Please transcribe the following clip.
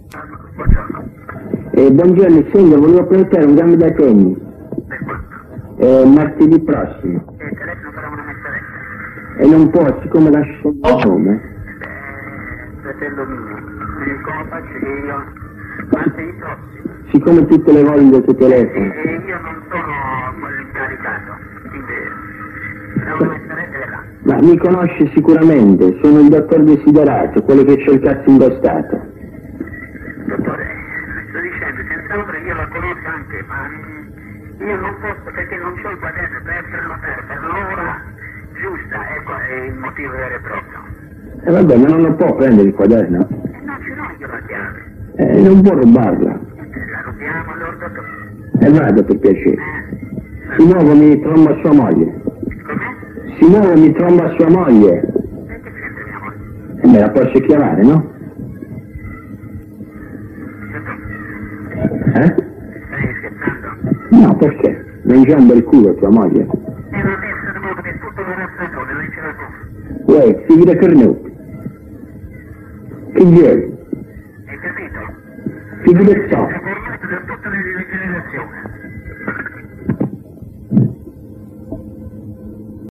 Buongiorno. Buongiorno, sento, volevo prenotare un gambo da tennis. Per quanto? Martedì prossimo. Il telefono farà una messa. E non può, siccome lascio il nome. Fratello mio, come faccio io? Martedì prossimo. Siccome tutte le volte del tuo telefono. E io non sono incaricato, quindi farò una messa là. Ma mi conosce sicuramente, sono il dottor Desiderato, quello che c'è il cazzo impostato. Dottore, sto dicendo, senza ombra io la conosco anche, ma io non posso perché non c'ho il quaderno per essere notario, per l'ora giusta, ecco è il motivo vero e proprio. E vabbè, ma non lo può prendere il quaderno? E non ce l'ho io la chiave. Non può rubarla. La rubiamo allora, dottore. E vada per piacere. Si muove mi tromba sua moglie. Com'è? Si muove mi tromba sua moglie. E che c'entra mia moglie? E me la posso chiamare, no? Dottore, stai scherzando? No, perché? Mangiando il culo tua moglie. E non adesso devo che tutto lo raffreddore, lei ce l'ha tu. Uè, figli da cornuti. Che vuoi? Hai capito? Figli da zoppo.